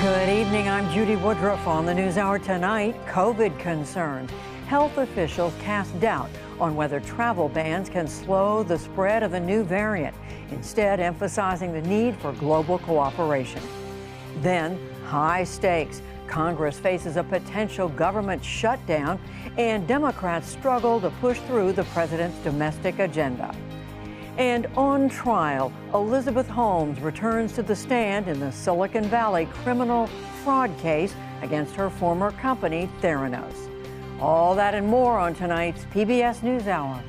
Good evening. I'm Judy Woodruff. On the NewsHour tonight, COVID concerns. Health officials cast doubt on whether travel bans can slow the spread of the new variant, instead emphasizing the need for global cooperation. Then, high stakes. Congress faces a potential government shutdown, and Democrats struggle to push through the president's domestic agenda. And on trial, Elizabeth Holmes returns to the stand in the Silicon Valley criminal fraud case against her former company, Theranos. All that and more on tonight's PBS NewsHour.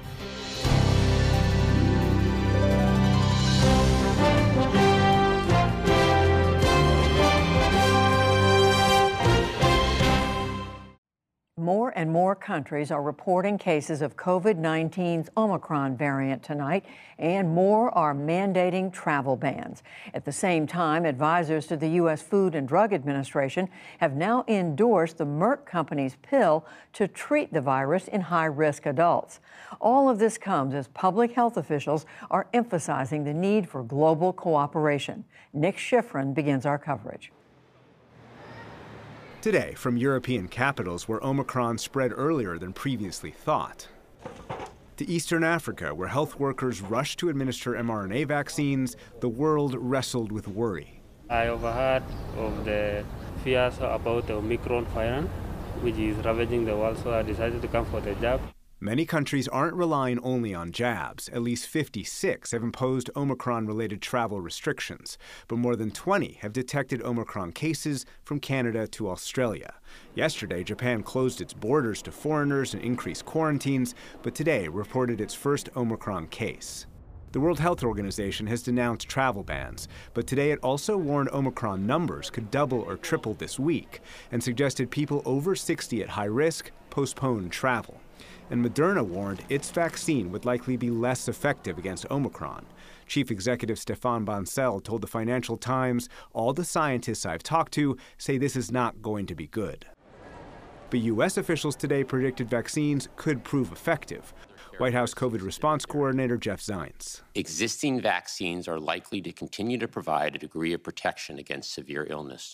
More and more countries are reporting cases of COVID-19's Omicron variant tonight, and more are mandating travel bans. At the same time, advisors to the U.S. Food and Drug Administration have now endorsed the Merck company's pill to treat the virus in high-risk adults. All of this comes as public health officials are emphasizing the need for global cooperation. Nick Schifrin begins our coverage. Today, from European capitals where Omicron spread earlier than previously thought, to Eastern Africa, where health workers rushed to administer mRNA vaccines, the world wrestled with worry. I overheard of the fears about the Omicron variant, which is ravaging the world, so I decided to come for the jab. Many countries aren't relying only on jabs. At least 56 have imposed Omicron-related travel restrictions, but more than 20 have detected Omicron cases from Canada to Australia. Yesterday, Japan closed its borders to foreigners and increased quarantines, but today reported its first Omicron case. The World Health Organization has denounced travel bans, but today it also warned Omicron numbers could double or triple this week and suggested people over 60 at high risk postpone travel. And Moderna warned its vaccine would likely be less effective against Omicron. Chief Executive Stéphane Bancel told the Financial Times, "All the scientists I've talked to say this is not going to be good." But U.S. officials today predicted vaccines could prove effective. White House COVID response coordinator Jeff Zients. Existing vaccines are likely to continue to provide a degree of protection against severe illness.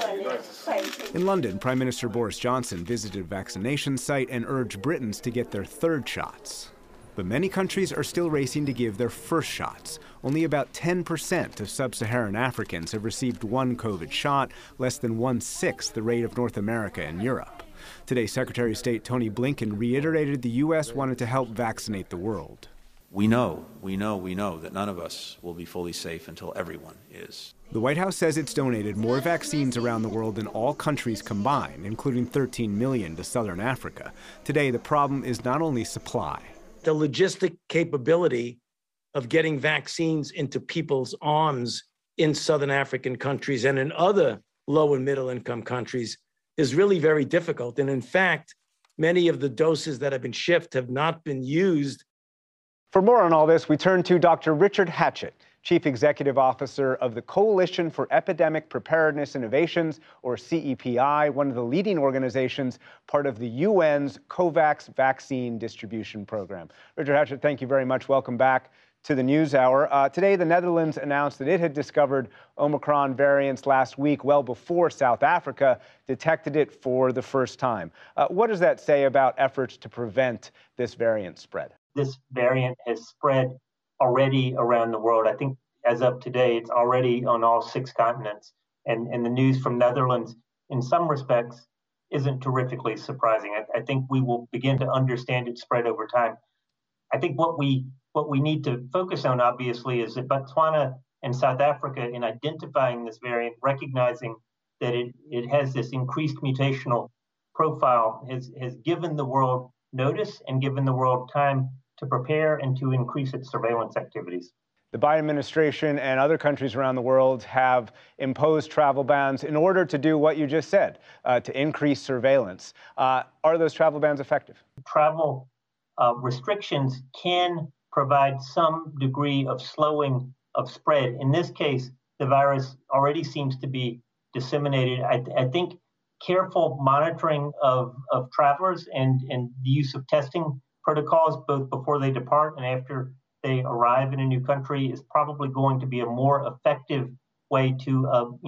In London, Prime Minister Boris Johnson visited a vaccination site and urged Britons to get their third shots. But many countries are still racing to give their first shots. Only about 10% of sub-Saharan Africans have received one COVID shot, less than 1/6 the rate of North America and Europe. Today, Secretary of State Tony Blinken reiterated the U.S. wanted to help vaccinate the world. We know that none of us will be fully safe until everyone is. The White House says it's donated more vaccines around the world than all countries combined, including 13 million to southern Africa. Today, the problem is not only supply. The logistic capability of getting vaccines into people's arms in southern African countries and in other low and middle income countries is really very difficult. And in fact, many of the doses that have been shipped have not been used. For more on all this, we turn to Dr. Richard Hatchett, Chief Executive Officer of the Coalition for Epidemic Preparedness Innovations, or CEPI, one of the leading organizations part of the UN's COVAX vaccine distribution program. Richard Hatchett, thank you very much. Welcome back to the NewsHour. Today, the Netherlands announced that it had discovered Omicron variants last week, well before South Africa detected it for the first time. What does that say about efforts to prevent this variant spread? This variant has spread already around the world. I think as of today, it's already on all 6 continents. And the news from Netherlands, in some respects, isn't terrifically surprising. I think we will begin to understand its spread over time. I think what we need to focus on, obviously, is that Botswana and South Africa, in identifying this variant, recognizing that it has this increased mutational profile, has given the world notice and given the world time to prepare and to increase its surveillance activities. The Biden administration and other countries around the world have imposed travel bans in order to do what you just said, to increase surveillance. Are those travel bans effective? Travel restrictions can provide some degree of slowing of spread. In this case, the virus already seems to be disseminated. I think careful monitoring of travelers and the use of testing protocols, both before they depart and after they arrive in a new country, is probably going to be a more effective way to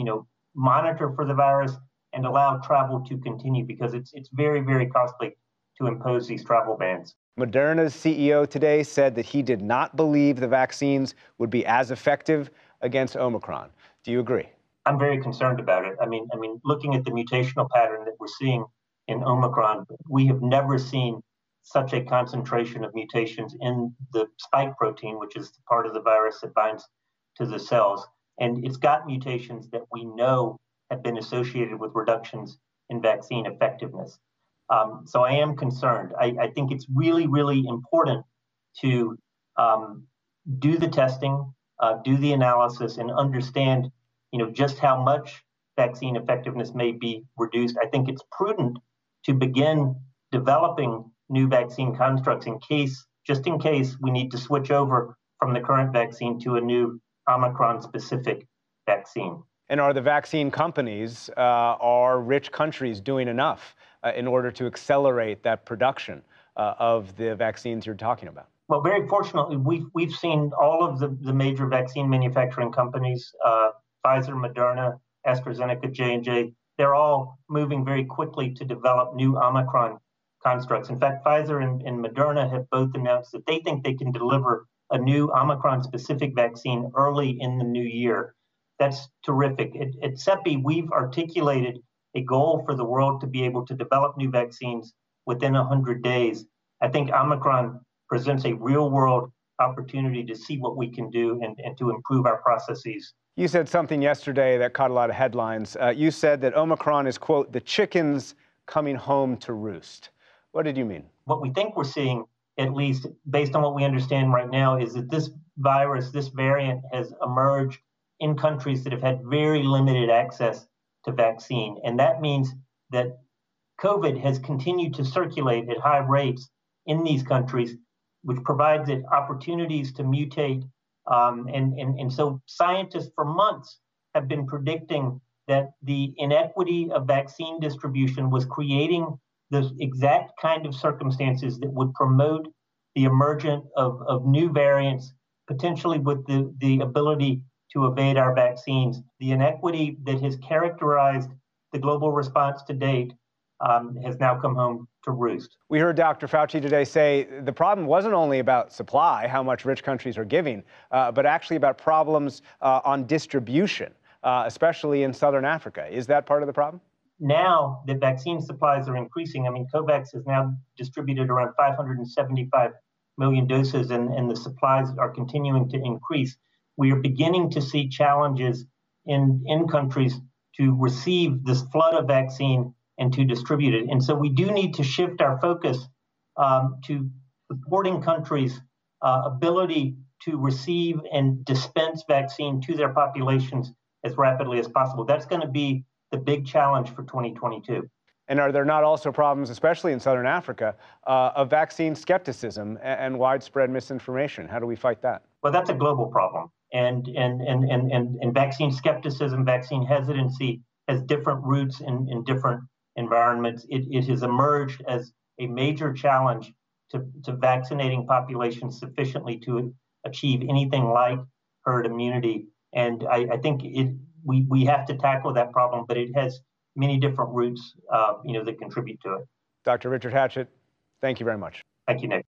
monitor for the virus, and allow travel to continue, because it's very, very costly to impose these travel bans. Moderna's CEO today said that he did not believe the vaccines would be as effective against Omicron. Do you agree? I'm very concerned about it. I mean, looking at the mutational pattern that we're seeing in Omicron, we have never seen such a concentration of mutations in the spike protein, which is the part of the virus that binds to the cells. And it's got mutations that we know have been associated with reductions in vaccine effectiveness. So I am concerned. I think it's really, really important to do the testing, do the analysis, and understand, just how much vaccine effectiveness may be reduced. I think it's prudent to begin developing new vaccine constructs just in case we need to switch over from the current vaccine to a new Omicron-specific vaccine. And are the vaccine companies, are rich countries doing enough in order to accelerate that production of the vaccines you're talking about? Well, very fortunately, we've seen all of the major vaccine manufacturing companies, Pfizer, Moderna, AstraZeneca, J&J, they're all moving very quickly to develop new Omicron constructs. In fact, Pfizer and Moderna have both announced that they think they can deliver a new Omicron-specific vaccine early in the new year. That's terrific. At CEPI, we've articulated a goal for the world to be able to develop new vaccines within 100 days. I think Omicron presents a real-world opportunity to see what we can do and to improve our processes. You said something yesterday that caught a lot of headlines. You said that Omicron is, quote, the chickens coming home to roost. What did you mean? What we think we're seeing, at least based on what we understand right now, is that this virus, this variant, has emerged in countries that have had very limited access to vaccine. And that means that COVID has continued to circulate at high rates in these countries, which provides it opportunities to mutate. And so scientists for months have been predicting that the inequity of vaccine distribution was creating the exact kind of circumstances that would promote the emergence of new variants, potentially with the ability to evade our vaccines. The inequity that has characterized the global response to date has now come home to roost. We heard Dr. Fauci today say the problem wasn't only about supply, how much rich countries are giving, but actually about problems on distribution, especially in Southern Africa. Is that part of the problem? Now that vaccine supplies are increasing, COVAX has now distributed around 575 million doses, and the supplies are continuing to increase. We are beginning to see challenges in countries to receive this flood of vaccine and to distribute it. And so we do need to shift our focus to supporting countries' ability to receive and dispense vaccine to their populations as rapidly as possible. That's going to be the big challenge for 2022. And are there not also problems, especially in Southern Africa, of vaccine skepticism and widespread misinformation? How do we fight that? Well, that's a global problem. And vaccine skepticism, vaccine hesitancy has different roots in different environments. It has emerged as a major challenge to vaccinating populations sufficiently to achieve anything like herd immunity. And I think we have to tackle that problem, but it has many different roots, that contribute to it. Dr. Richard Hatchett, thank you very much. Thank you, Nick.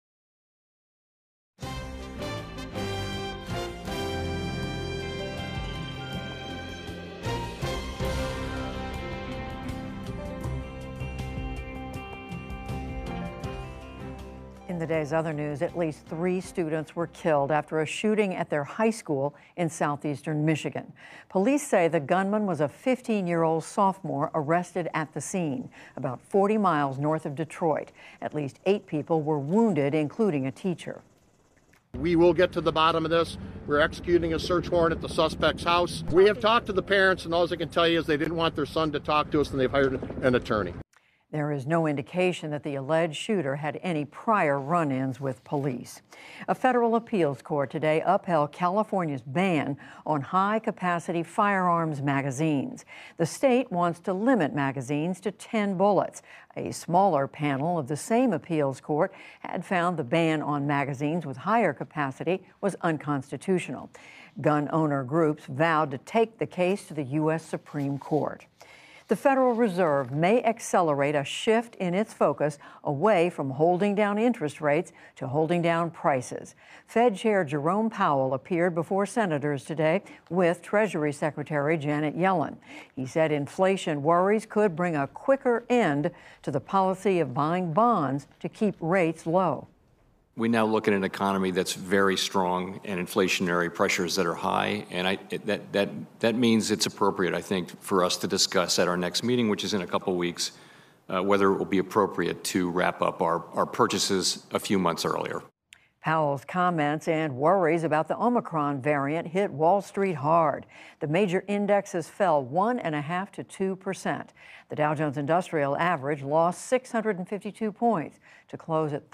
In the day's other news, at least 3 students were killed after a shooting at their high school in southeastern Michigan. Police say the gunman was a 15-year-old sophomore arrested at the scene, about 40 miles north of Detroit. At least 8 people were wounded, including a teacher. We will get to the bottom of this. We're executing a search warrant at the suspect's house. We have talked to the parents, and all I can tell you is they didn't want their son to talk to us, and they've hired an attorney. There is no indication that the alleged shooter had any prior run-ins with police. A federal appeals court today upheld California's ban on high-capacity firearms magazines. The state wants to limit magazines to 10 bullets. A smaller panel of the same appeals court had found the ban on magazines with higher capacity was unconstitutional. Gun owner groups vowed to take the case to the U.S. Supreme Court. The Federal Reserve may accelerate a shift in its focus away from holding down interest rates to holding down prices. Fed Chair Jerome Powell appeared before senators today with Treasury Secretary Janet Yellen. He said inflation worries could bring a quicker end to the policy of buying bonds to keep rates low. We now look at an economy that's very strong and inflationary pressures that are high, and that means it's appropriate, I think, for us to discuss at our next meeting, which is in a couple weeks, whether it will be appropriate to wrap up our purchases a few months earlier. Powell's comments and worries about the Omicron variant hit Wall Street hard. The major indexes fell 1.5% to 2%. The Dow Jones Industrial Average lost 652 points to close at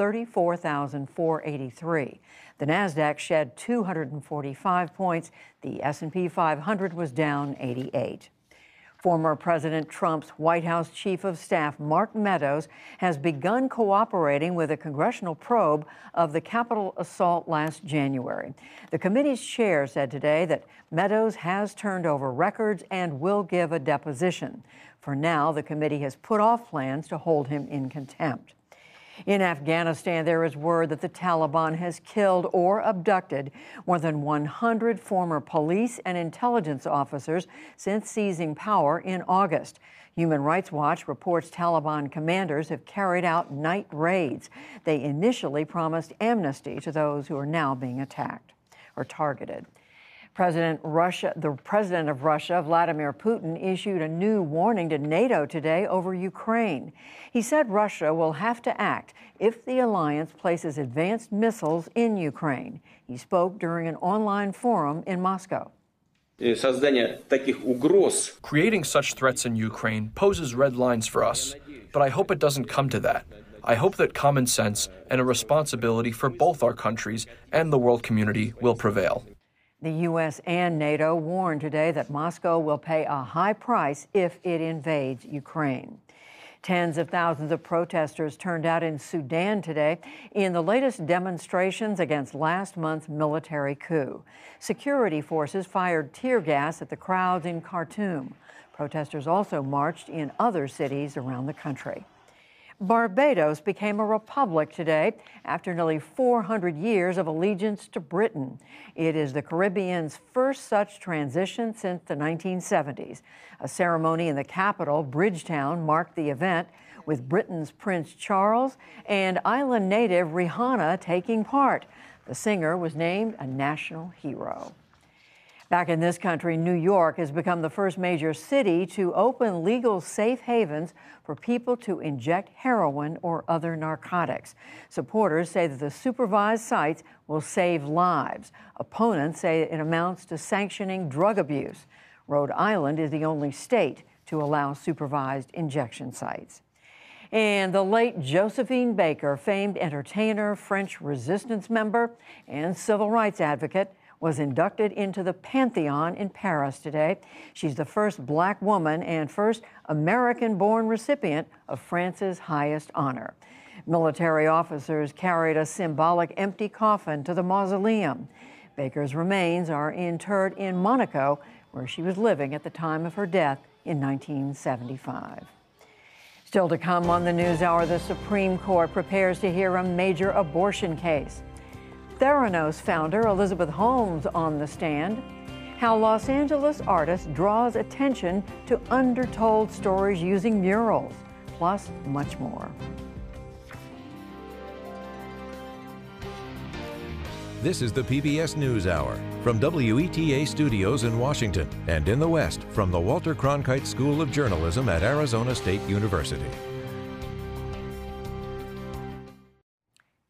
34,483. The Nasdaq shed 245 points. The S&P 500 was down 88. Former President Trump's White House Chief of Staff, Mark Meadows, has begun cooperating with a congressional probe of the Capitol assault last January. The committee's chair said today that Meadows has turned over records and will give a deposition. For now, the committee has put off plans to hold him in contempt. In Afghanistan, there is word that the Taliban has killed or abducted more than 100 former police and intelligence officers since seizing power in August. Human Rights Watch reports Taliban commanders have carried out night raids. They initially promised amnesty to those who are now being attacked or targeted. The president of Russia, Vladimir Putin, issued a new warning to NATO today over Ukraine. He said Russia will have to act if the alliance places advanced missiles in Ukraine. He spoke during an online forum in Moscow. Creating such threats in Ukraine poses red lines for us, but I hope it doesn't come to that. I hope that common sense and a responsibility for both our countries and the world community will prevail. The U.S. and NATO warned today that Moscow will pay a high price if it invades Ukraine. Tens of thousands of protesters turned out in Sudan today in the latest demonstrations against last month's military coup. Security forces fired tear gas at the crowds in Khartoum. Protesters also marched in other cities around the country. Barbados became a republic today after nearly 400 years of allegiance to Britain. It is the Caribbean's first such transition since the 1970s. A ceremony in the capital, Bridgetown, marked the event, with Britain's Prince Charles and island native Rihanna taking part. The singer was named a national hero. Back in this country, New York has become the first major city to open legal safe havens for people to inject heroin or other narcotics. Supporters say that the supervised sites will save lives. Opponents say it amounts to sanctioning drug abuse. Rhode Island is the only state to allow supervised injection sites. And the late Josephine Baker, famed entertainer, French resistance member, and civil rights advocate, was inducted into the Pantheon in Paris today. She's the first Black woman and first American-born recipient of France's highest honor. Military officers carried a symbolic empty coffin to the mausoleum. Baker's remains are interred in Monaco, where she was living at the time of her death in 1975. Still to come on the NewsHour, the Supreme Court prepares to hear a major abortion case. Theranos founder Elizabeth Holmes on the stand. How Los Angeles artist draws attention to undertold stories using murals, plus much more. This is the PBS NewsHour from WETA Studios in Washington and in the West from the Walter Cronkite School of Journalism at Arizona State University.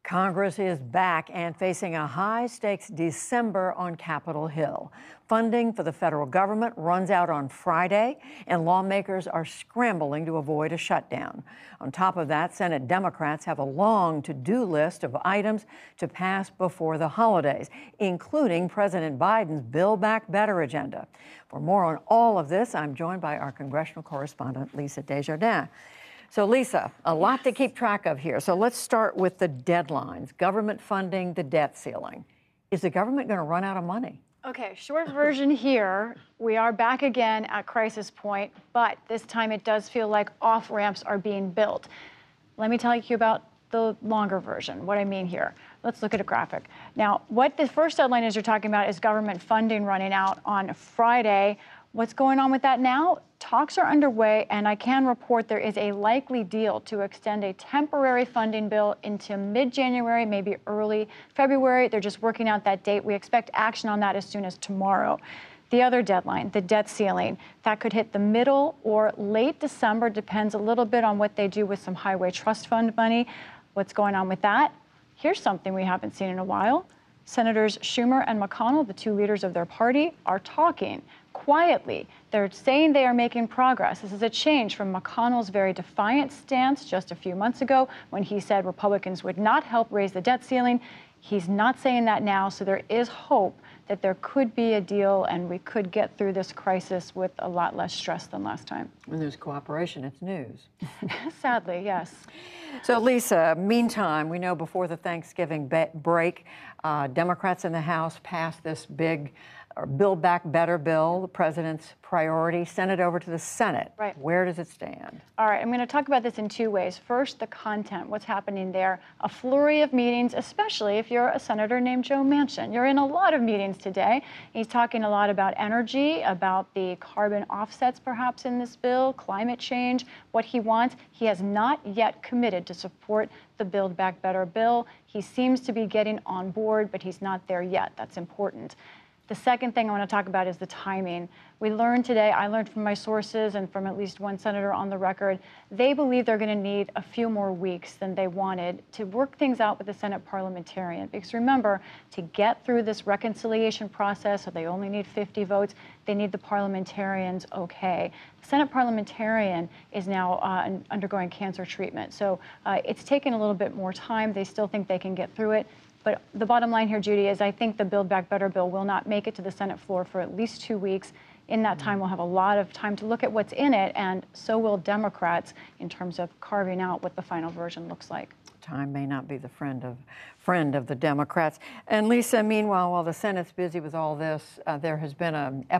Congress is back and facing a high-stakes December on Capitol Hill. Funding for the federal government runs out on Friday, and lawmakers are scrambling to avoid a shutdown. On top of that, Senate Democrats have a long to-do list of items to pass before the holidays, including President Biden's Build Back Better agenda. For more on all of this, I'm joined by our congressional correspondent, Lisa Desjardins. So, Lisa, a lot to keep track of here. So let's start with the deadlines, government funding, the debt ceiling. Is the government going to run out of money? Okay, short version here. We are back again at crisis point, but this time it does feel like off-ramps are being built. Let me tell you about the longer version, what I mean here. Let's look at a graphic. Now, what the first deadline is you're talking about is government funding running out on Friday. What's going on with that now? Talks are underway, and I can report there is a likely deal to extend a temporary funding bill into mid-January, maybe early February. They're just working out that date. We expect action on that as soon as tomorrow. The other deadline, the debt ceiling, that could hit the middle or late December, depends a little bit on what they do with some highway trust fund money. What's going on with that? Here's something we haven't seen in a while. Senators Schumer and McConnell, the two leaders of their party, are talking quietly. They're saying they are making progress. This is a change from McConnell's very defiant stance just a few months ago when he said Republicans would not help raise the debt ceiling. He's not saying that now, so there is hope that there could be a deal and we could get through this crisis with a lot less stress than last time. When there's cooperation, it's news. Sadly, yes. So, Lisa, meantime, we know before the Thanksgiving break, Democrats in the House passed this big Build Back Better bill, the president's priority, sent it over to the Senate. Right. Where does it stand? All right, I'm going to talk about this in two ways. First, the content, what's happening there. A flurry of meetings, especially if you're a senator named Joe Manchin. You're in a lot of meetings today. He's talking a lot about energy, about the carbon offsets perhaps in this bill, climate change, what he wants. He has not yet committed to support the Build Back Better bill. He seems to be getting on board, but he's not there yet. That's important. The second thing I want to talk about is the timing. We learned today, I learned from my sources and from at least one senator on the record, they believe they're going to need a few more weeks than they wanted to work things out with the Senate parliamentarian. Because remember, to get through this reconciliation process, so they only need 50 votes, they need the parliamentarians okay. The Senate parliamentarian is now undergoing cancer treatment. So it's taken a little bit more time. They still think they can get through it. But the bottom line here, Judy, is I think the Build Back Better bill will not make it to the Senate floor for at least 2 weeks. In that time, we'll have a lot of time to look at what's in it, and so will Democrats in terms of carving out what the final version looks like. Time may not be the friend of the Democrats. And Lisa, meanwhile, while the Senate's busy with all this, there has been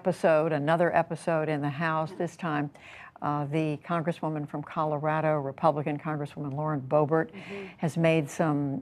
another episode in the House. This time, the Congresswoman from Colorado, Republican Congresswoman Lauren Boebert, has made some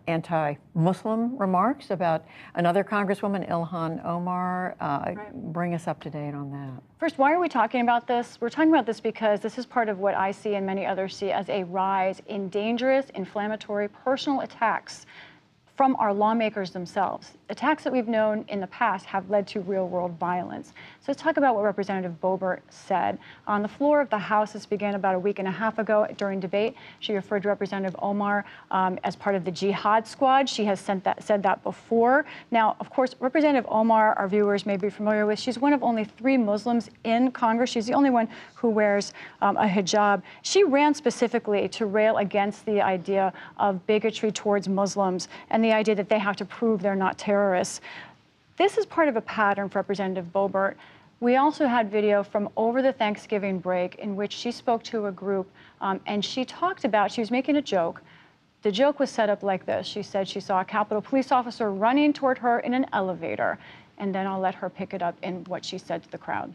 anti-Muslim remarks about another Congresswoman, Ilhan Omar. Bring us up to date on that. First, why are we talking about this? We're talking about this because this is part of what I see and many others see as a rise in dangerous, inflammatory, personal attacks from our lawmakers themselves. Attacks that we've known in the past have led to real-world violence. So let's talk about what Representative Boebert said. On the floor of the House, this began about a week and a half ago during debate. She referred to Representative Omar as part of the jihad squad. She has said that before. Now, of course, Representative Omar, our viewers may be familiar with, she's one of only 3 Muslims in Congress. She's the only one who wears a hijab. She ran specifically to rail against the idea of bigotry towards Muslims and the idea that they have to prove they're not terrorists. This is part of a pattern for Representative Boebert. We also had video from over the Thanksgiving break in which she spoke to a group and she talked about, she was making a joke. The joke was set up like this. She said she saw a Capitol police officer running toward her in an elevator, and then I'll let her pick it up in what she said to the crowd.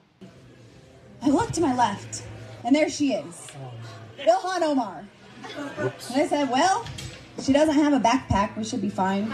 I looked to my left, and there she is, Ilhan Omar. Oops. And I said, well, she doesn't have a backpack. We should be fine.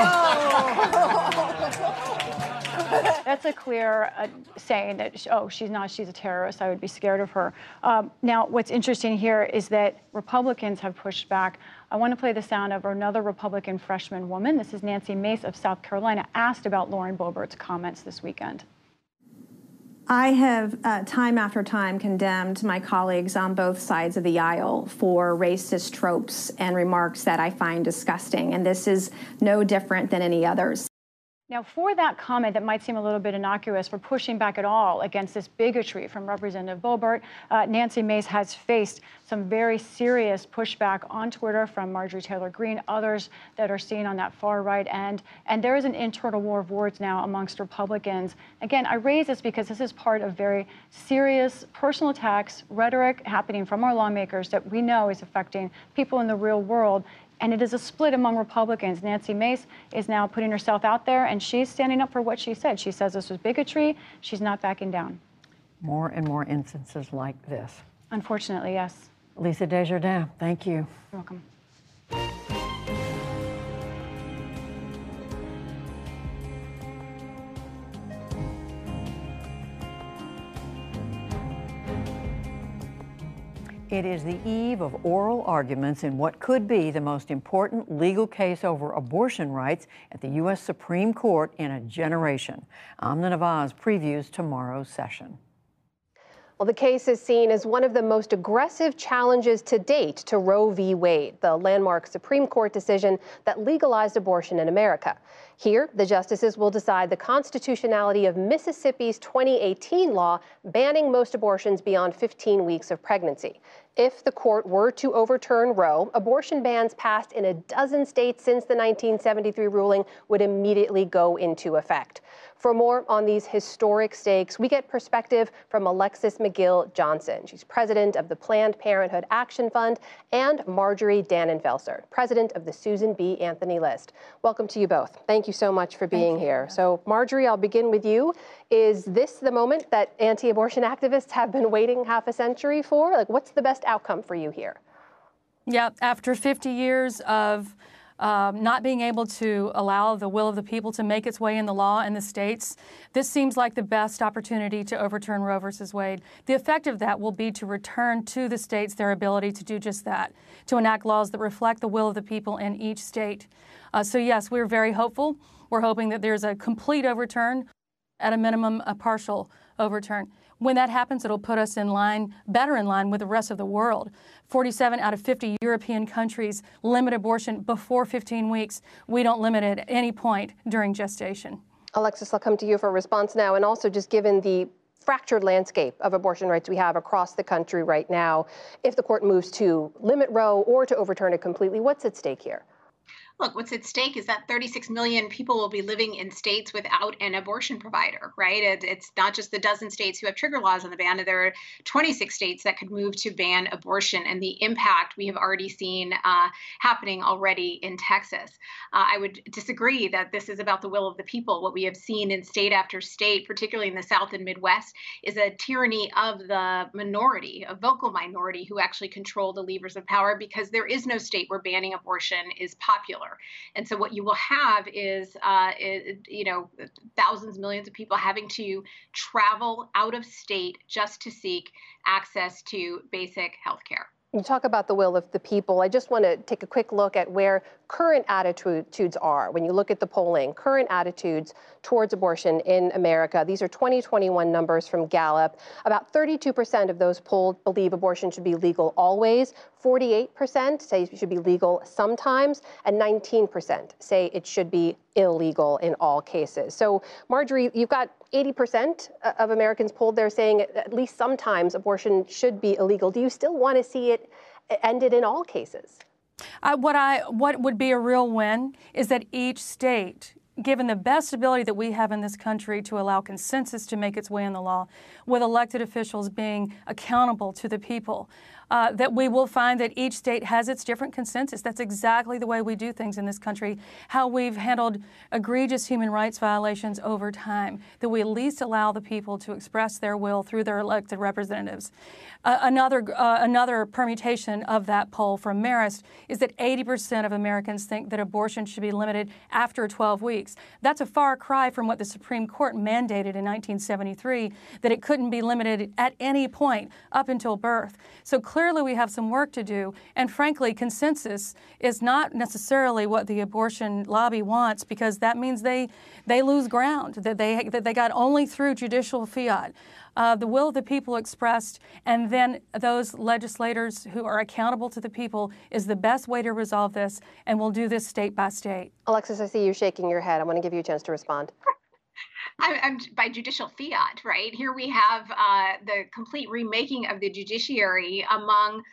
That's a clear saying that, she's a terrorist. I would be scared of her. Now, what's interesting here is that Republicans have pushed back. I want to play the sound of another Republican freshman woman. This is Nancy Mace of South Carolina, asked about Lauren Boebert's comments this weekend. I have time after time condemned my colleagues on both sides of the aisle for racist tropes and remarks that I find disgusting, and this is no different than any others. Now, for that comment that might seem a little bit innocuous, for pushing back at all against this bigotry from Representative Boebert, Nancy Mace has faced some very serious pushback on Twitter from Marjorie Taylor Greene, others that are seen on that far right end. And there is an internal war of words now amongst Republicans. Again, I raise this because this is part of very serious personal attacks, rhetoric happening from our lawmakers that we know is affecting people in the real world. And it is a split among Republicans. Nancy Mace is now putting herself out there, and she's standing up for what she said. She says this was bigotry. She's not backing down. More and more instances like this. Unfortunately, yes. Lisa Desjardins, thank you. You're welcome. It is the eve of oral arguments in what could be the most important legal case over abortion rights at the U.S. Supreme Court in a generation. Amna Nawaz previews tomorrow's session. Well, the case is seen as one of the most aggressive challenges to date to Roe v. Wade, the landmark Supreme Court decision that legalized abortion in America. Here, the justices will decide the constitutionality of Mississippi's 2018 law banning most abortions beyond 15 weeks of pregnancy. If the court were to overturn Roe, abortion bans passed in a dozen states since the 1973 ruling would immediately go into effect. For more on these historic stakes, we get perspective from Alexis McGill-Johnson. She's president of the Planned Parenthood Action Fund, and Marjorie Dannenfelser, president of the Susan B. Anthony List. Welcome to you both. Thank you so much for being here. So, Marjorie, I'll begin with you. Is this the moment that anti-abortion activists have been waiting half a century for? Like, what's the best outcome for you here? Yeah, after 50 years of not being able to allow the will of the people to make its way in the law in the states, this seems like the best opportunity to overturn Roe versus Wade. The effect of that will be to return to the states their ability to do just that, to enact laws that reflect the will of the people in each state. So yes, we're very hopeful. We're hoping that there's a complete overturn, at a minimum, a partial overturn. When that happens, it'll put us in line, better in line with the rest of the world. 47 out of 50 European countries limit abortion before 15 weeks. We don't limit it at any point during gestation. Alexis, I'll come to you for a response now. And also, just given the fractured landscape of abortion rights we have across the country right now, if the court moves to limit Roe or to overturn it completely, what's at stake here? Look, what's at stake is that 36 million people will be living in states without an abortion provider, right? It's not just the dozen states who have trigger laws on the ban. There are 26 states that could move to ban abortion, and the impact we have already seen happening already in Texas. I would disagree that this is about the will of the people. What we have seen in state after state, particularly in the South and Midwest, is a tyranny of the minority, a vocal minority who actually control the levers of power, because there is no state where banning abortion is popular. And so what you will have is, thousands, millions of people having to travel out of state just to seek access to basic health care. You talk about the will of the people. I just want to take a quick look at where current attitudes are. When you look at the polling, current attitudes towards abortion in America, these are 2021 numbers from Gallup. About 32% of those polled believe abortion should be legal always. 48% say it should be legal sometimes, and 19% say it should be illegal in all cases. So, Marjorie, you've got 80% of Americans polled there saying at least sometimes abortion should be illegal. Do you still want to see it ended in all cases? What would be a real win is that each state, given the best ability that we have in this country to allow consensus to make its way in the law, with elected officials being accountable to the people, that we will find that each state has its different consensus. That's exactly the way we do things in this country, how we've handled egregious human rights violations over time, that we at least allow the people to express their will through their elected representatives. Another permutation of that poll from Marist is that 80% of Americans think that abortion should be limited after 12 weeks. That's a far cry from what the Supreme Court mandated in 1973, that it couldn't be limited at any point up until birth. So clearly we have some work to do. And frankly, consensus is not necessarily what the abortion lobby wants, because that means they lose ground, that they got only through judicial fiat. The will of the people expressed, and then those legislators who are accountable to the people is the best way to resolve this, and we'll do this state by state. Alexis, I see you shaking your head. I want to give you a chance to respond. I'm by judicial fiat, right? Here we have the complete remaking of the judiciary among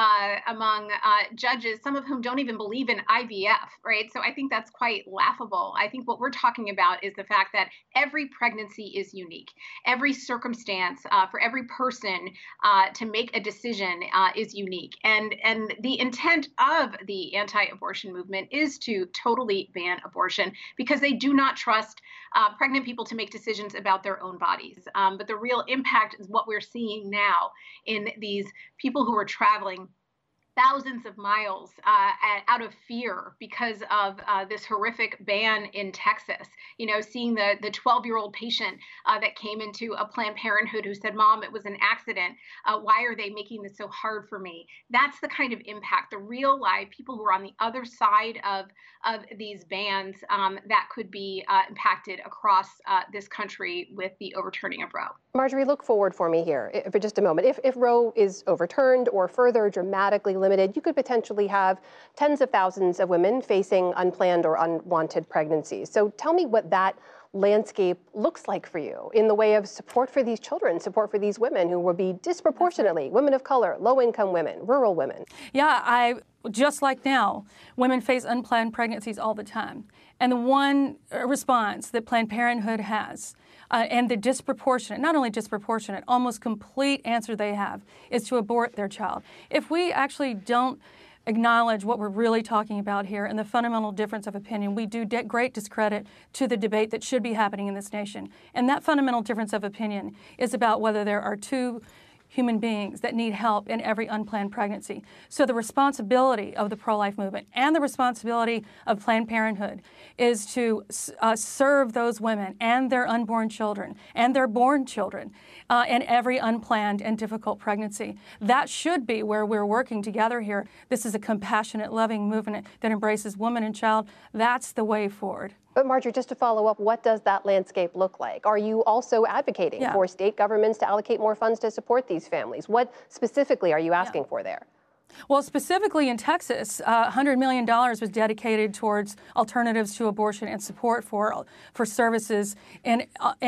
judges, some of whom don't even believe in IVF, right? So I think that's quite laughable. I think what we're talking about is the fact that every pregnancy is unique. Every circumstance for every person to make a decision is unique. And the intent of the anti-abortion movement is to totally ban abortion, because they do not trust pregnant people to make decisions about their own bodies. But the real impact is what we're seeing now in these people who are traveling thousands of miles out of fear because of this horrific ban in Texas. You know, seeing the 12-year-old patient that came into a Planned Parenthood who said, "Mom, it was an accident. Why are they making this so hard for me?" That's the kind of impact, the real live people who are on the other side of these bans that could be impacted across this country with the overturning of Roe. Marjorie, look forward for me here for just a moment. If Roe is overturned or further dramatically limited, you could potentially have tens of thousands of women facing unplanned or unwanted pregnancies. So tell me what that landscape looks like for you in the way of support for these children, support for these women who will be disproportionately women of color, low-income women, rural women. Yeah, just like now, women face unplanned pregnancies all the time. And the one response that Planned Parenthood has, and the disproportionate, not only disproportionate, almost complete answer they have is to abort their child. If we actually don't acknowledge what we're really talking about here and the fundamental difference of opinion, we do great discredit to the debate that should be happening in this nation. And that fundamental difference of opinion is about whether there are two human beings that need help in every unplanned pregnancy. So the responsibility of the pro-life movement and the responsibility of Planned Parenthood is to serve those women and their unborn children and their born children in every unplanned and difficult pregnancy. That should be where we're working together here. This is a compassionate, loving movement that embraces woman and child. That's the way forward. But Marjorie, just to follow up, what does that landscape look like? Are you also advocating for state governments to allocate more funds to support these families? What specifically are you asking for there? Well, specifically in Texas, $100 million was dedicated towards alternatives to abortion and support for services and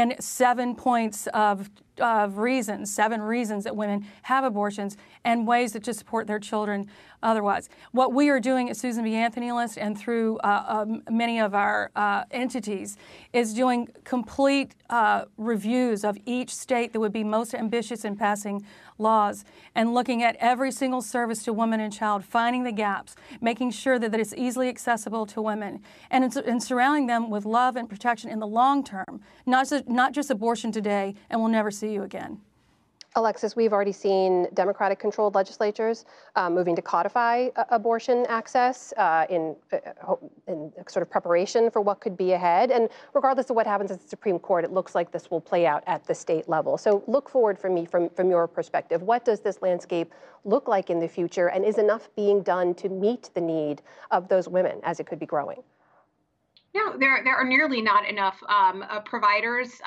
7 points of reasons, 7 reasons that women have abortions and ways to support their children otherwise. What we are doing at Susan B. Anthony List and through many of our entities is doing complete reviews of each state that would be most ambitious in passing laws and looking at every single service to woman and child, finding the gaps, making sure that it's easily accessible to women, and surrounding them with love and protection in the long term, not just abortion today, and we'll never see you again. Alexis, we've already seen Democratic-controlled legislatures moving to codify abortion access in sort of preparation for what could be ahead. And regardless of what happens at the Supreme Court, it looks like this will play out at the state level. So look forward for me from your perspective. What does this landscape look like in the future? And is enough being done to meet the need of those women as it could be growing? No, there are nearly not enough providers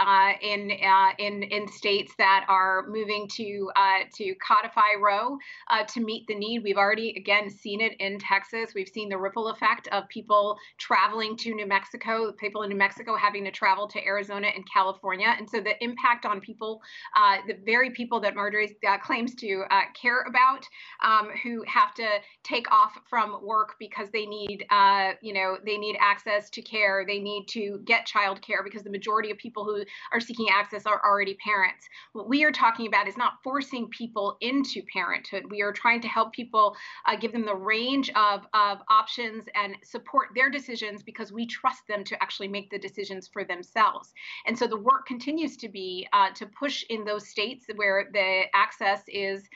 in states that are moving to codify Roe to meet the need. We've already, again, seen it in Texas. We've seen the ripple effect of people traveling to New Mexico, people in New Mexico having to travel to Arizona and California. And so the impact on people, the very people that Marjorie claims to care about, who have to take off from work because they need, they need access to care. They need to get child care because the majority of people who are seeking access are already parents. What we are talking about is not forcing people into parenthood. We are trying to help people, give them the range of options and support their decisions because we trust them to actually make the decisions for themselves. And so the work continues to be to push in those states where the access is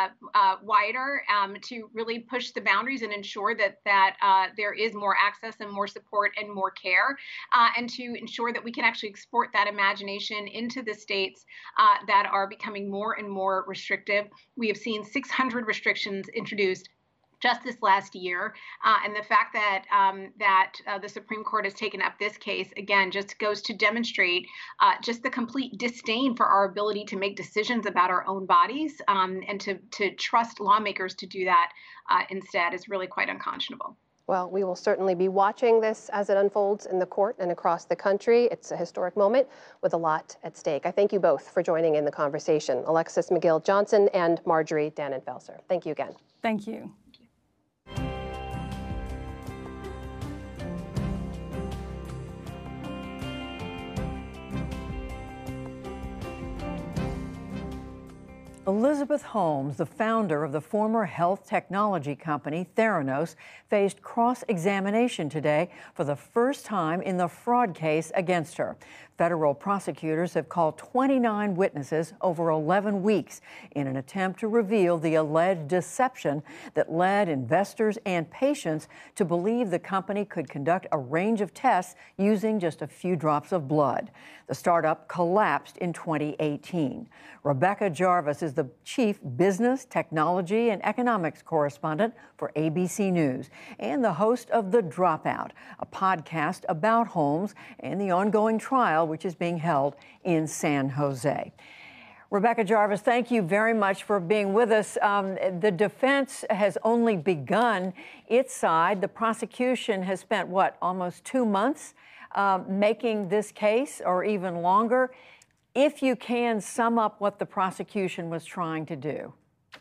wider, to really push the boundaries and ensure that there is more access and more support and more care, and to ensure that we can actually export that imagination into the states that are becoming more and more restrictive. We have seen 600 restrictions introduced just this last year, and the fact that the Supreme Court has taken up this case again just goes to demonstrate just the complete disdain for our ability to make decisions about our own bodies, and to trust lawmakers to do that instead is really quite unconscionable. Well, we will certainly be watching this as it unfolds in the court and across the country. It's a historic moment with a lot at stake. I thank you both for joining in the conversation, Alexis McGill-Johnson and Marjorie Dannenfelser. Thank you again. Thank you. Elizabeth Holmes, the founder of the former health technology company Theranos, faced cross-examination today for the first time in the fraud case against her. Federal prosecutors have called 29 witnesses over 11 weeks in an attempt to reveal the alleged deception that led investors and patients to believe the company could conduct a range of tests using just a few drops of blood. The startup collapsed in 2018. Rebecca Jarvis is the chief business, technology, and economics correspondent for ABC News and the host of The Dropout, a podcast about Holmes and the ongoing trial which is being held in San Jose. Rebecca Jarvis, thank you very much for being with us. The defense has only begun its side. The prosecution has spent, almost 2 months making this case, or even longer. If you can sum up what the prosecution was trying to do.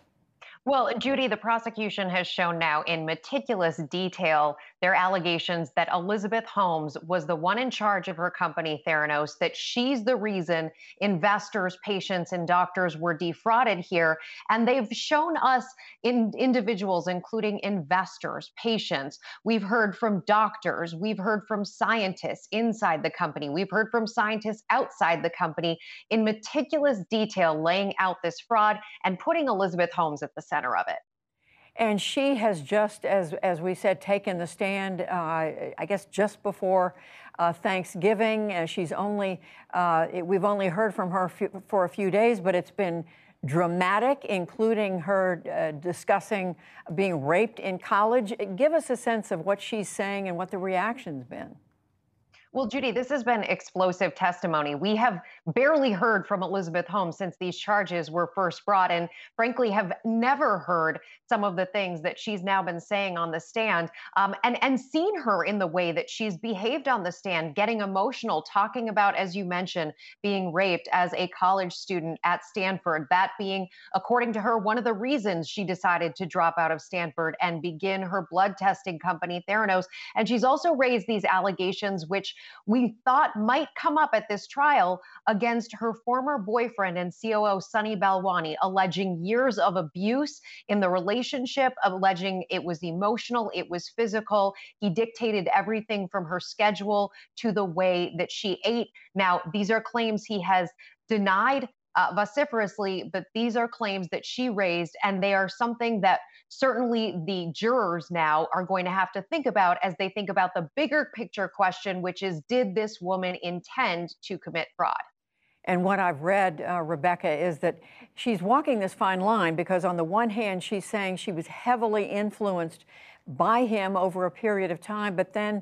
Well, Judy, the prosecution has shown now in meticulous detail their allegations that Elizabeth Holmes was the one in charge of her company, Theranos, that she's the reason investors, patients, and doctors were defrauded here. And they've shown us individuals, including investors, patients. We've heard from doctors. We've heard from scientists inside the company. We've heard from scientists outside the company in meticulous detail, laying out this fraud and putting Elizabeth Holmes at the center of it. And she has just, as we said, taken the stand, I guess, just before Thanksgiving. She's only, we've only heard from her for a few days, but it's been dramatic, including her discussing being raped in college. Give us a sense of what she's saying and what the reaction's been. Well, Judy, this has been explosive testimony. We have barely heard from Elizabeth Holmes since these charges were first brought, and frankly have never heard some of the things that she's now been saying on the stand, and seen her in the way that she's behaved on the stand, getting emotional, talking about, as you mentioned, being raped as a college student at Stanford, that being, according to her, one of the reasons she decided to drop out of Stanford and begin her blood testing company, Theranos. And she's also raised these allegations, which we thought might come up at this trial, against her former boyfriend and COO, Sunny Balwani, alleging years of abuse in the relationship, alleging it was emotional, it was physical. He dictated everything from her schedule to the way that she ate. Now, these are claims he has denied vociferously, but these are claims that she raised, and they are something that certainly the jurors now are going to have to think about as they think about the bigger picture question, which is, did this woman intend to commit fraud? And what I've read, Rebecca, is that she's walking this fine line because on the one hand, she's saying she was heavily influenced by him over a period of time, but then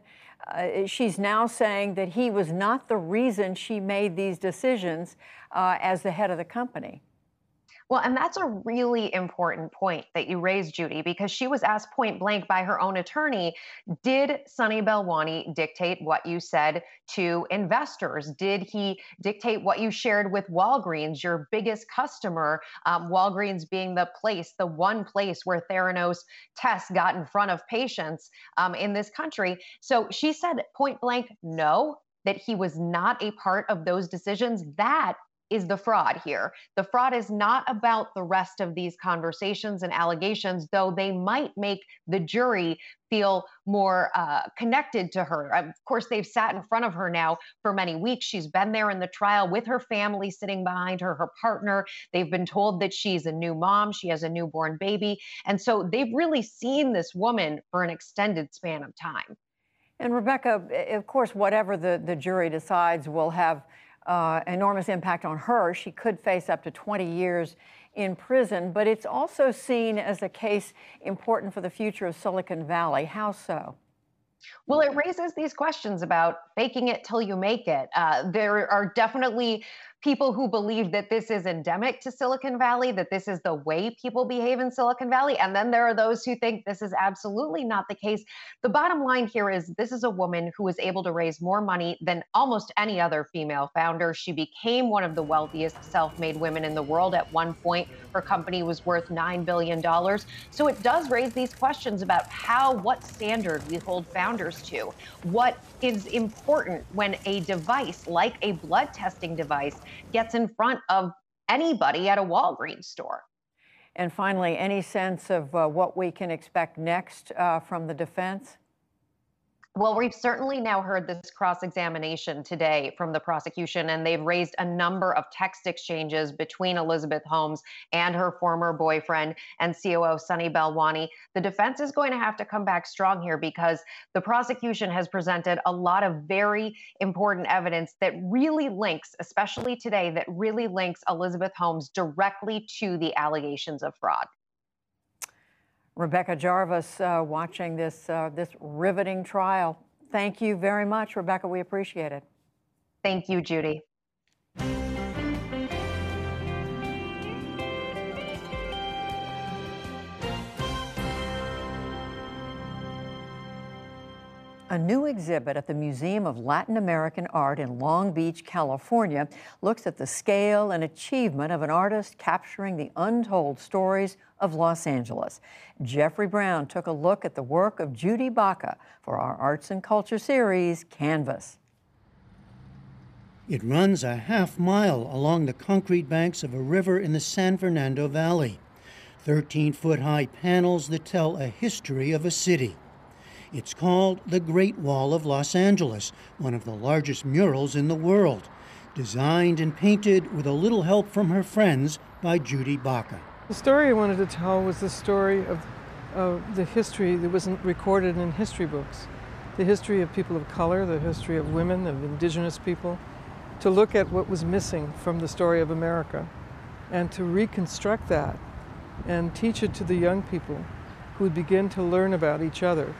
she's now saying that he was not the reason she made these decisions as the head of the company. Well, and that's a really important point that you raised, Judy, because she was asked point blank by her own attorney, did Sunny Balwani dictate what you said to investors? Did he dictate what you shared with Walgreens, your biggest customer, Walgreens being the one place where Theranos tests got in front of patients in this country? So she said point blank, no, that he was not a part of those decisions. That is the fraud here. The fraud is not about the rest of these conversations and allegations, though they might make the jury feel more connected to her. Of course, they've sat in front of her now for many weeks. She's been there in the trial with her family sitting behind her, her partner. They've been told that she's a new mom. She has a newborn baby. And so they've really seen this woman for an extended span of time. And Rebecca, of course, whatever the jury decides will have enormous impact on her. She could face up to 20 years in prison, but it's also seen as a case important for the future of Silicon Valley. How so? Well, it raises these questions about faking it till you make it. There are definitely people who believe that this is endemic to Silicon Valley, that this is the way people behave in Silicon Valley. And then there are those who think this is absolutely not the case. The bottom line here is this is a woman who was able to raise more money than almost any other female founder. She became one of the wealthiest self-made women in the world. At one point, her company was worth $9 billion. So it does raise these questions about what standard we hold founders to. What is important when a device like a blood testing device gets in front of anybody at a Walgreens store. And finally, any sense of what we can expect next from the defense? Well, we've certainly now heard this cross-examination today from the prosecution, and they've raised a number of text exchanges between Elizabeth Holmes and her former boyfriend and COO Sunny Balwani. The defense is going to have to come back strong here because the prosecution has presented a lot of very important evidence that really links, especially today, that really links Elizabeth Holmes directly to the allegations of fraud. Rebecca Jarvis watching this riveting trial. Thank you very much, Rebecca. We appreciate it. Thank you, Judy. A new exhibit at the Museum of Latin American Art in Long Beach, California, looks at the scale and achievement of an artist capturing the untold stories of Los Angeles. Jeffrey Brown took a look at the work of Judy Baca for our Arts and Culture series, Canvas. It runs a half-mile along the concrete banks of a river in the San Fernando Valley. 13-foot-high panels that tell a history of a city. It's called the Great Wall of Los Angeles, one of the largest murals in the world, designed and painted with a little help from her friends by Judy Baca. The story I wanted to tell was the story of the history that wasn't recorded in history books, the history of people of color, the history of women, of indigenous people, to look at what was missing from the story of America and to reconstruct that and teach it to the young people who would begin to learn about each other.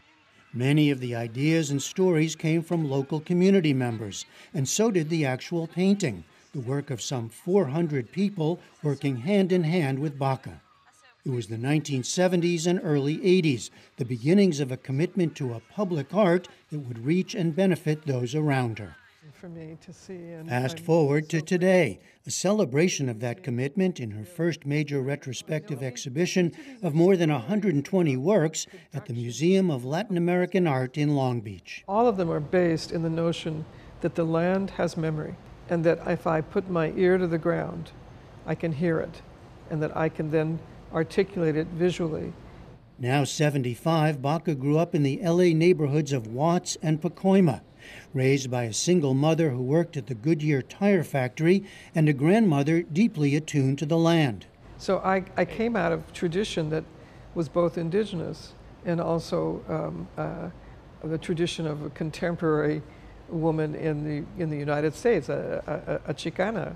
Many of the ideas and stories came from local community members, and so did the actual painting, the work of some 400 people working hand in hand with Baca. It was the 1970s and early 80s, the beginnings of a commitment to a public art that would reach and benefit those around her. For me to see. Fast forward to today, a celebration of that commitment in her first major retrospective exhibition of more than 120 works at the Museum of Latin American Art in Long Beach. All of them are based in the notion that the land has memory, and that if I put my ear to the ground, I can hear it, and that I can then articulate it visually. Now 75, Baca grew up in the LA neighborhoods of Watts and Pacoima. Raised by a single mother who worked at the Goodyear tire factory and a grandmother deeply attuned to the land. So I came out of tradition that was both indigenous and also the tradition of a contemporary woman in the United States, a Chicana,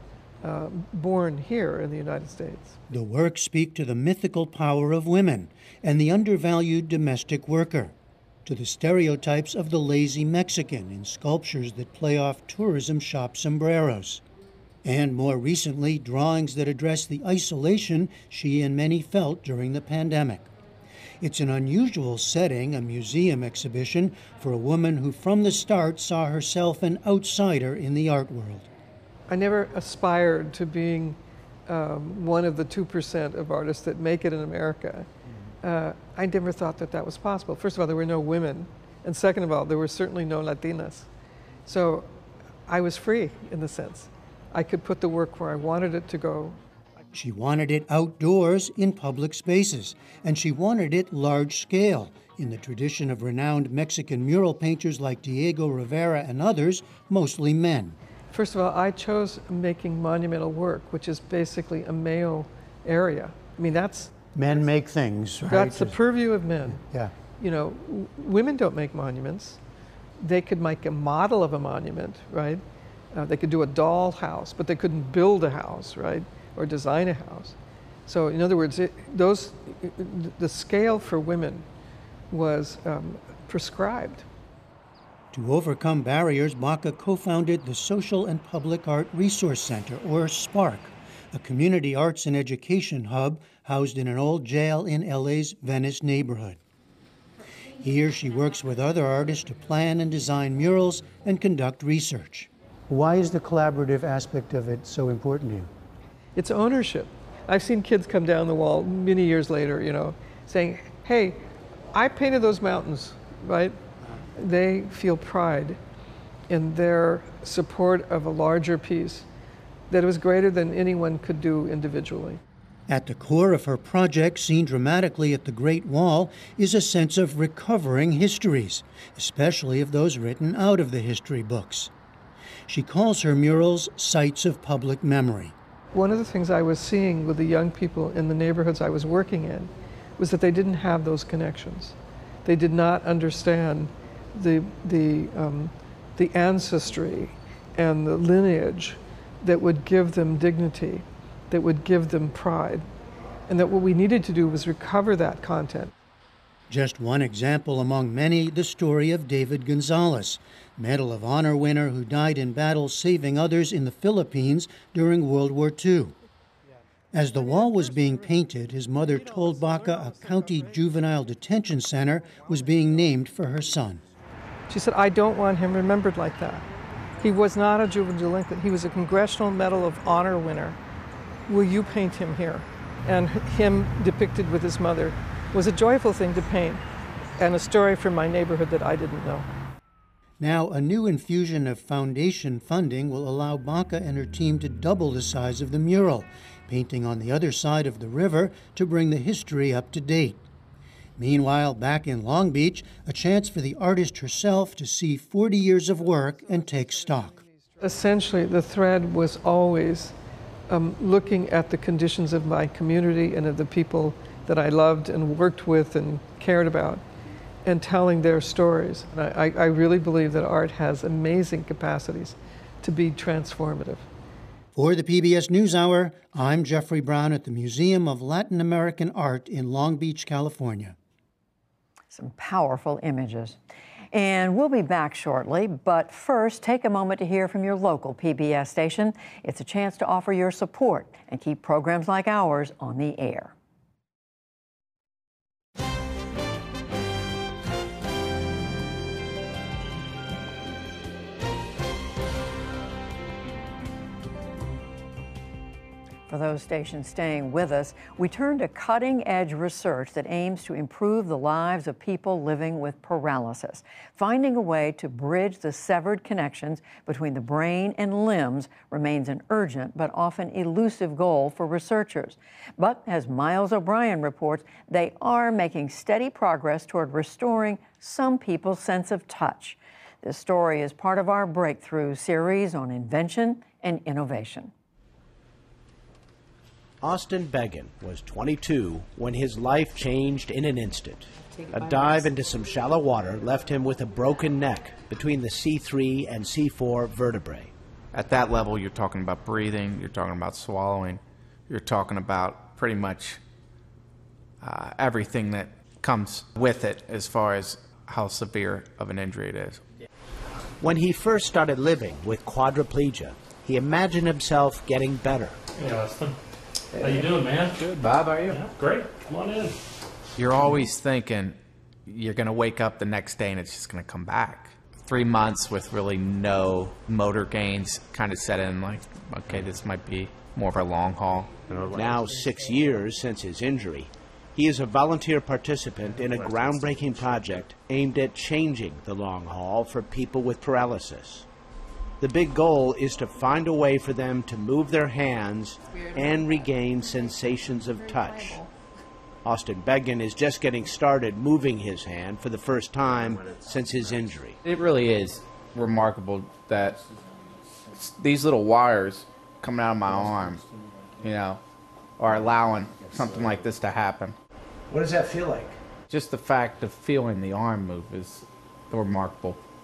born here in the United States. The works speak to the mythical power of women and the undervalued domestic worker, to the stereotypes of the lazy Mexican in sculptures that play off tourism shop sombreros, and more recently, drawings that address the isolation she and many felt during the pandemic. It's an unusual setting, a museum exhibition, for a woman who from the start saw herself an outsider in the art world. I never aspired to being one of the 2% of artists that make it in America. I never thought that that was possible. First of all, there were no women. And second of all, there were certainly no Latinas. So I was free in the sense. I could put the work where I wanted it to go. She wanted it outdoors in public spaces, and she wanted it large scale, in the tradition of renowned Mexican mural painters like Diego Rivera and others, mostly men. First of all, I chose making monumental work, which is basically a male area. I mean, that's... Men make things, right? That's the purview of men. Yeah. You know, women don't make monuments. they could make a model of a monument, right? They could do a doll house, but they couldn't build a house, right? Or design a house. So in other words, the scale for women was prescribed. To overcome barriers, Baca co-founded the Social and Public Art Resource Center, or SPARC, a community arts and education hub housed in an old jail in LA's Venice neighborhood. Here she works with other artists to plan and design murals and conduct research. Why is the collaborative aspect of it so important to you? It's ownership. I've seen kids come down the wall many years later, saying, hey, I painted those mountains, right? They feel pride in their support of a larger piece that was greater than anyone could do individually. At the core of her project, seen dramatically at the Great Wall, is a sense of recovering histories, especially of those written out of the history books. She calls her murals sites of public memory. One of the things I was seeing with the young people in the neighborhoods I was working in was that they didn't have those connections. They did not understand the ancestry and the lineage that would give them dignity, that would give them pride, and that what we needed to do was recover that content. Just one example among many, the story of David Gonzalez, Medal of Honor winner who died in battle saving others in the Philippines during World War II. As the wall was being painted, his mother told Baca a county juvenile detention center was being named for her son. She said, I don't want him remembered like that. He was not a juvenile delinquent. He was a Congressional Medal of Honor winner. Will you paint him here? And him depicted with his mother was a joyful thing to paint, and a story from my neighborhood that I didn't know. Now, a new infusion of foundation funding will allow Baca and her team to double the size of the mural, painting on the other side of the river to bring the history up to date. Meanwhile, back in Long Beach, a chance for the artist herself to see 40 years of work and take stock. Essentially, the thread was always looking at the conditions of my community and of the people that I loved and worked with and cared about, and telling their stories. And I really believe that art has amazing capacities to be transformative. For the PBS NewsHour, I'm Jeffrey Brown at the Museum of Latin American Art in Long Beach, California. Some powerful images. And we'll be back shortly, but first, take a moment to hear from your local PBS station. It's a chance to offer your support and keep programs like ours on the air. For those stations staying with us, we turn to cutting-edge research that aims to improve the lives of people living with paralysis. Finding a way to bridge the severed connections between the brain and limbs remains an urgent but often elusive goal for researchers. But as Miles O'Brien reports, they are making steady progress toward restoring some people's sense of touch. This story is part of our Breakthrough series on invention and innovation. Austin Beggin was 22 when his life changed in an instant. A dive into some shallow water left him with a broken neck between the C3 and C4 vertebrae. At that level, you're talking about breathing, you're talking about swallowing, you're talking about pretty much everything that comes with it as far as how severe of an injury it is. When he first started living with quadriplegia, he imagined himself getting better. Hey, Austin. How you doing, man? Good, Bob. How are you? Yeah, great. Come on in. You're always thinking you're going to wake up the next day and it's just going to come back. 3 months with really no motor gains kind of set in like, okay, this might be more of a long haul. Now 6 years since his injury, he is a volunteer participant in a groundbreaking project aimed at changing the long haul for people with paralysis. The big goal is to find a way for them to move their hands and regain sensations of touch. Austin Beggin is just getting started moving his hand for the first time since his injury. It really is remarkable that these little wires coming out of my arm, are allowing something like this to happen. What does that feel like? Just the fact of feeling the arm move is remarkable.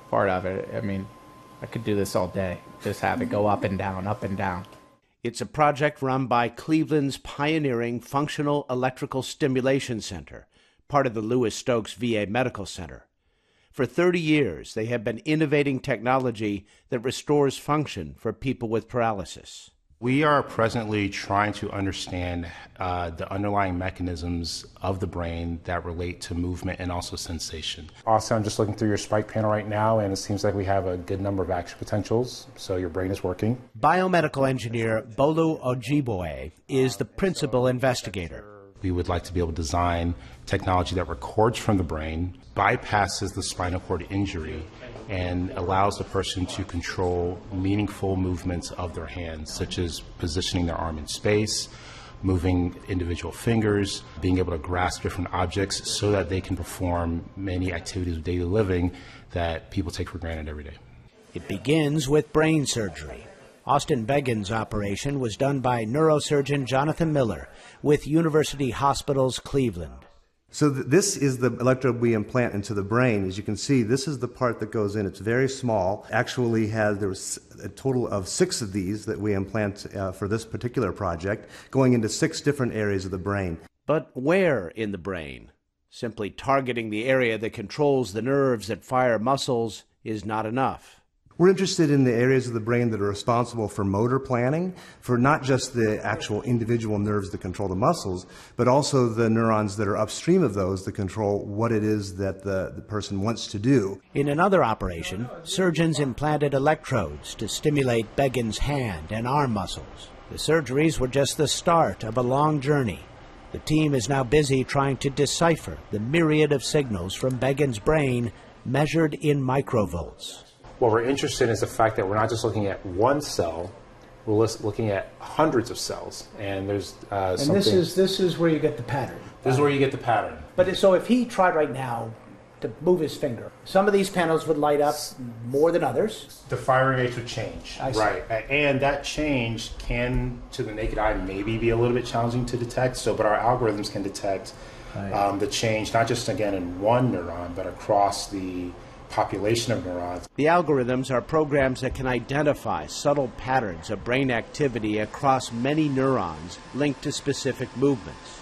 part of it. I mean, I could do this all day, just have it go up and down, up and down. It's a project run by Cleveland's pioneering Functional Electrical Stimulation Center, part of the Louis Stokes VA Medical Center. For 30 years, they have been innovating technology that restores function for people with paralysis. We are presently trying to understand the underlying mechanisms of the brain that relate to movement and also sensation. Also, I'm just looking through your spike panel right now, and it seems like we have a good number of action potentials, so your brain is working. Biomedical engineer Bolu Ojiboye is the principal investigator. We would like to be able to design technology that records from the brain, bypasses the spinal cord injury, and allows the person to control meaningful movements of their hands, such as positioning their arm in space, moving individual fingers, being able to grasp different objects so that they can perform many activities of daily living that people take for granted every day. It begins with brain surgery. Austin Beggin's operation was done by neurosurgeon Jonathan Miller with University Hospitals Cleveland. So this is the electrode we implant into the brain. As you can see, this is the part that goes in. It's very small. Actually, there was a total of 6 of these that we implant for this particular project, going into 6 different areas of the brain. But where in the brain? Simply targeting the area that controls the nerves that fire muscles is not enough. We're interested in the areas of the brain that are responsible for motor planning, for not just the actual individual nerves that control the muscles, but also the neurons that are upstream of those that control what it is that the person wants to do. In another operation, surgeons implanted electrodes to stimulate Beggin's hand and arm muscles. The surgeries were just the start of a long journey. The team is now busy trying to decipher the myriad of signals from Beggin's brain measured in microvolts. What we're interested in is the fact that we're not just looking at one cell, we're looking at hundreds of cells. And there's something... And this is where you get the pattern. This is where you get the pattern. But so if he tried right now to move his finger, some of these panels would light up more than others. The firing rates would change. Right. And that change can, to the naked eye, maybe be a little bit challenging to detect. But our algorithms can detect the change, not just, again, in one neuron, but across the population of neurons. The algorithms are programs that can identify subtle patterns of brain activity across many neurons linked to specific movements.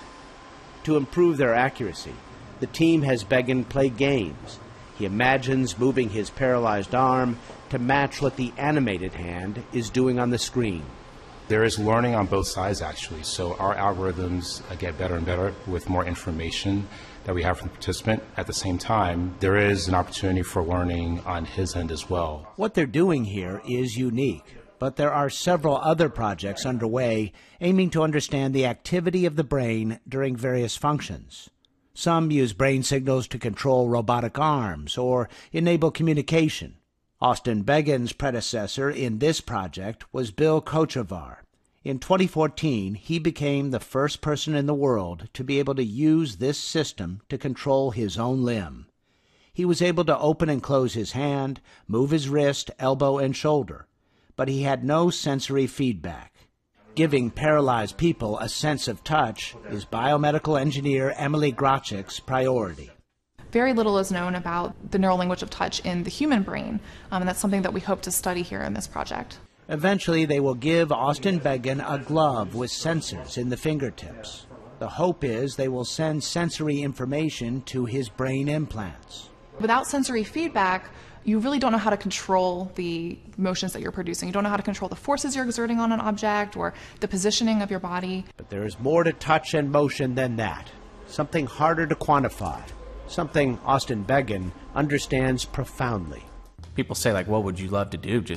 To improve their accuracy, the team has Beggin play games. He imagines moving his paralyzed arm to match what the animated hand is doing on the screen. There is learning on both sides, actually. So our algorithms get better and better with more information that we have from the participant. At the same time, there is an opportunity for learning on his end as well. What they're doing here is unique, but there are several other projects underway aiming to understand the activity of the brain during various functions. Some use brain signals to control robotic arms or enable communication. Austin Beggin's predecessor in this project was Bill Kochevar. In 2014, he became the first person in the world to be able to use this system to control his own limb. He was able to open and close his hand, move his wrist, elbow, and shoulder, but he had no sensory feedback. Giving paralyzed people a sense of touch is biomedical engineer Emily Grachik's priority. Very little is known about the neural language of touch in the human brain, and that's something that we hope to study here in this project. Eventually, they will give Austin Beggin a glove with sensors in the fingertips. The hope is they will send sensory information to his brain implants. Without sensory feedback, you really don't know how to control the motions that you're producing. You don't know how to control the forces you're exerting on an object or the positioning of your body. But there is more to touch and motion than that. Something harder to quantify. Something Austin Beggin understands profoundly. People say, like, what would you love to do?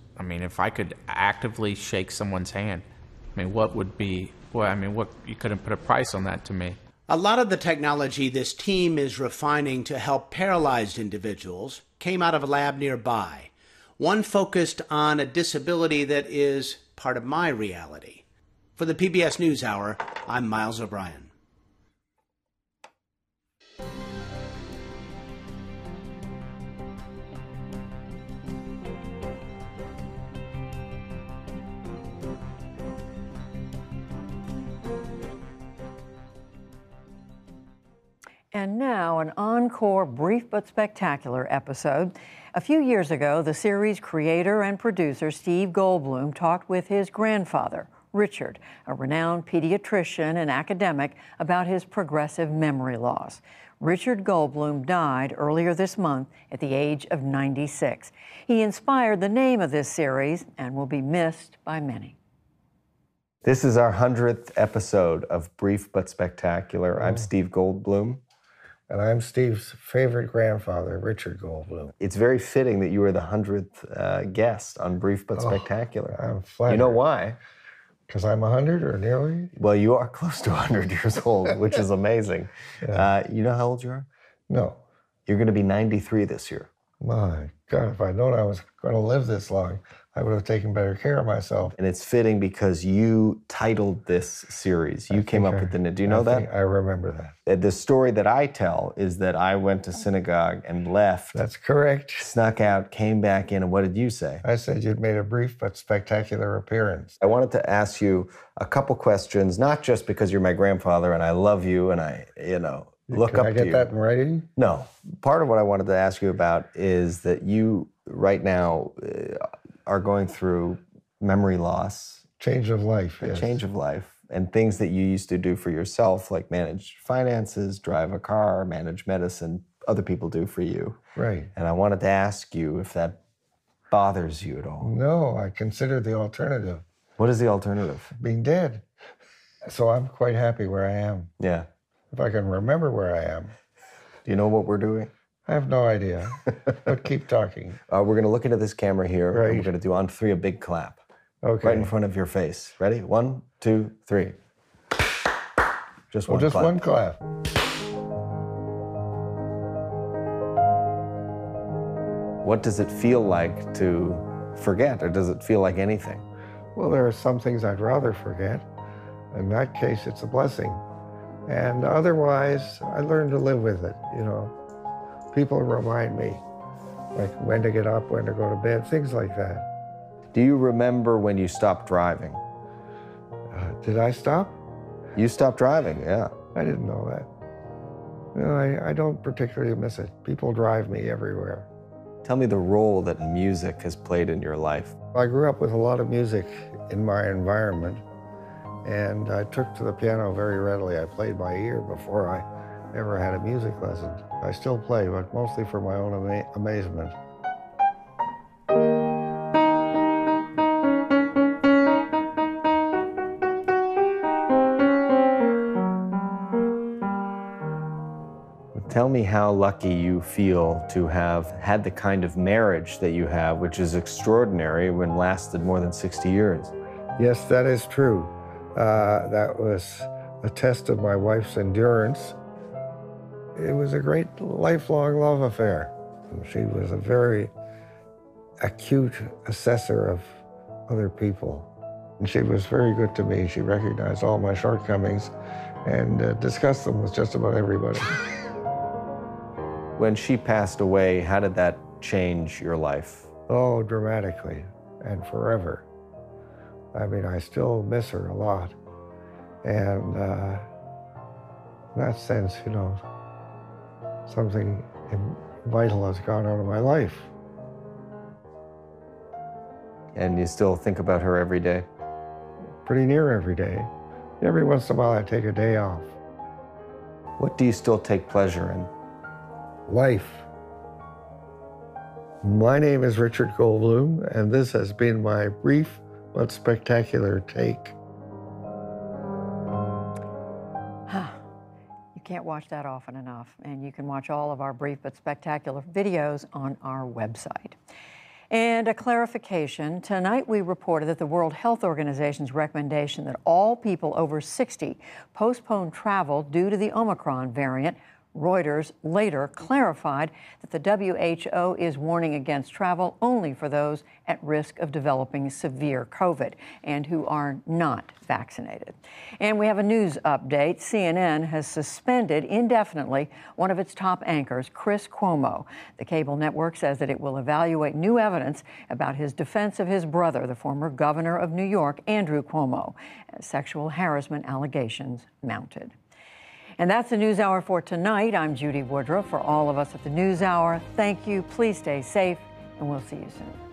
If I could actively shake someone's hand, what would be, you couldn't put a price on that to me. A lot of the technology this team is refining to help paralyzed individuals came out of a lab nearby, one focused on a disability that is part of my reality. For the PBS NewsHour, I'm Miles O'Brien. And now, an encore, brief but spectacular episode. A few years ago, the series creator and producer Steve Goldblum talked with his grandfather, Richard, a renowned pediatrician and academic, about his progressive memory loss. Richard Goldblum died earlier this month at the age of 96. He inspired the name of this series and will be missed by many. This is our 100th episode of Brief but Spectacular. I'm Steve Goldblum. And I'm Steve's favorite grandfather, Richard Goldblum. It's very fitting that you were the 100th guest on Brief but Spectacular. I'm flattered. You know why? Because I'm 100 or nearly? Well, you are close to 100 years old, which is amazing. Yeah. You know how old you are? No. You're going to be 93 this year. My God, if I'd known I was going to live this long, I would have taken better care of myself. And it's fitting because you titled this series. You came up with the name. Do you know that? I remember that. The story that I tell is that I went to synagogue and left. That's correct. Snuck out, came back in, and what did you say? I said you'd made a brief but spectacular appearance. I wanted to ask you a couple questions, not just because you're my grandfather and I love you and I, look Can up I to get you. that in writing? No. Part of what I wanted to ask you about is that you, right now, are going through memory loss. Change of life, yes. Change of life. And things that you used to do for yourself, like manage finances, drive a car, manage medicine, other people do for you. Right. And I wanted to ask you if that bothers you at all. No, I consider the alternative. What is the alternative? Being dead. So I'm quite happy where I am. Yeah. If I can remember where I am. Do you know what we're doing? I have no idea, but keep talking. We're going to look into this camera here, Right. and we're going to do on 3 a big clap. Okay. Right in front of your face. Ready? 1, 2, 3. Just one just clap. one clap. What does it feel like to forget, or does it feel like anything? Well, there are some things I'd rather forget. In that case, it's a blessing. And otherwise, I learned to live with it, People remind me, like when to get up, when to go to bed, things like that. Do you remember when you stopped driving? Did I stop? You stopped driving, yeah. I didn't know that. No, I don't particularly miss it. People drive me everywhere. Tell me the role that music has played in your life. I grew up with a lot of music in my environment, and I took to the piano very readily. I played by ear before I ever had a music lesson. I still play, but mostly for my own amazement. Tell me how lucky you feel to have had the kind of marriage that you have, which is extraordinary when lasted more than 60 years. Yes, that is true. That was a test of my wife's endurance. It was a great lifelong love affair. She was a very acute assessor of other people. And she was very good to me. She recognized all my shortcomings and discussed them with just about everybody. When she passed away, how did that change your life? Oh, dramatically and forever. I mean, I still miss her a lot. And in that sense, something vital has gone out of my life. And you still think about her every day? Pretty near every day. Every once in a while, I take a day off. What do you still take pleasure in? Life. My name is Richard Goldblum, and this has been my brief but spectacular take. You can't watch that often enough, and you can watch all of our brief but spectacular videos on our website. And a clarification, tonight we reported that the World Health Organization's recommendation that all people over 60 postpone travel due to the Omicron variant. Reuters later clarified that the WHO is warning against travel only for those at risk of developing severe COVID and who are not vaccinated. And we have a news update. CNN has suspended indefinitely one of its top anchors, Chris Cuomo. The cable network says that it will evaluate new evidence about his defense of his brother, the former governor of New York, Andrew Cuomo, as sexual harassment allegations mounted. And that's the NewsHour for tonight. I'm Judy Woodruff. For all of us at the NewsHour, thank you. Please stay safe, and we'll see you soon.